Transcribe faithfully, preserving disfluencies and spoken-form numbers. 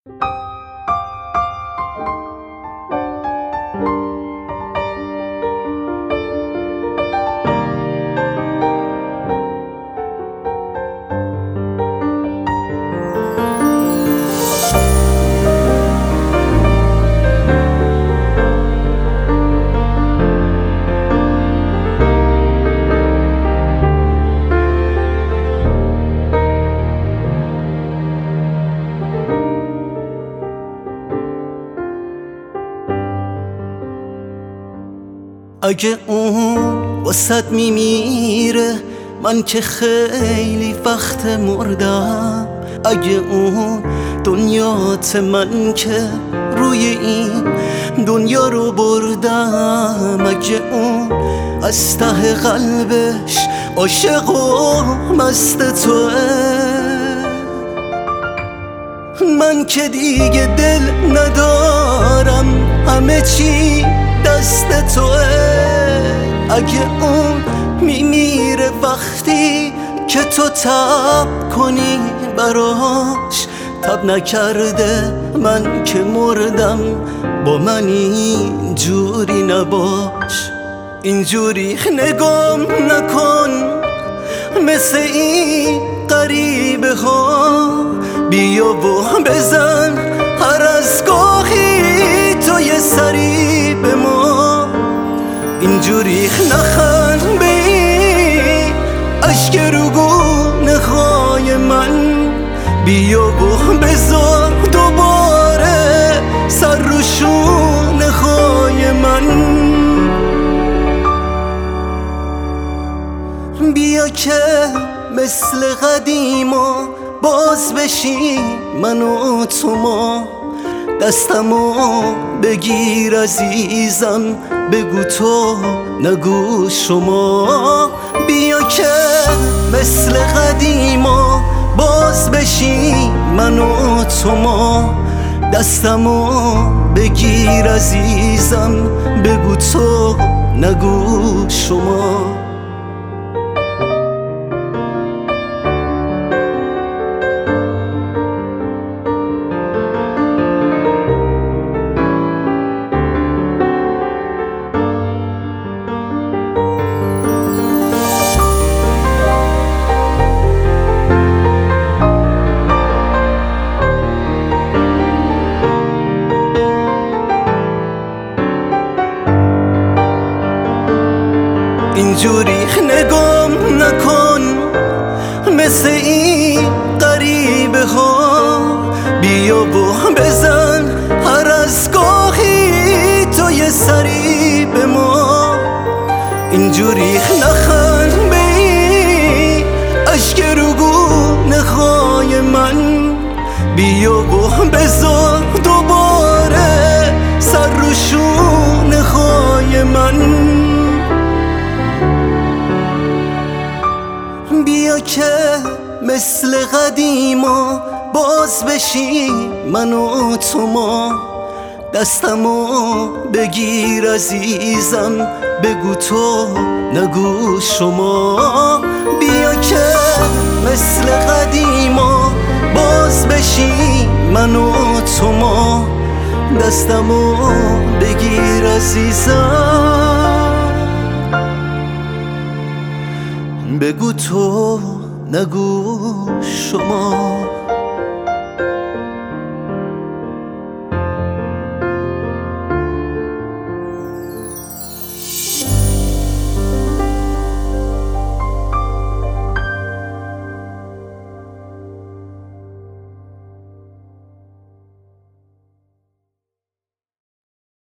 اگه اون واسد میمیره من که خیلی وقت مردم. اگه اون دنیات من که روی این دنیا رو بردم. اگه اون از ته قلبش عاشق و مست توه، من که دیگه دل ندارم، همه چی دست توه. اگه اون میمیره وقتی که تو تب کنی براش، تب نکرده من که مردم، با من اینجوری نباش. اینجوری نگام نکن مثل این غریبه ها، بیا و بزن هر از گاهی تو یه سری به ما. اینجوری نخند به این عشق روگونه های من، بیا و بذار دوباره سر رو شونه های من. بیا که مثل قدیما باز بشی من و تو، ما دستمو بگیر عزیزم، بگو تو نگو شما. بیا که مثل قدیما باز بشی من و تو، ما دستمو بگیر عزیزم، بگو تو نگو شما. اینجوری نگام نکن مثل این غریبه ها، بیا و بزن هر از گاهی تو یه سری به ما. اینجوری نخند به این عشق روگونه های من، بیا و بذار دوباره سر رو شونه های من. بیا که مثل قدیما باز بشی من و تو، ما دستمو بگیر عزیزم، بگو تو نگو شما. بیا که مثل قدیما باز بشی من و تو، ما دستمو بگیر عزیزم، بگو تو نگو شما.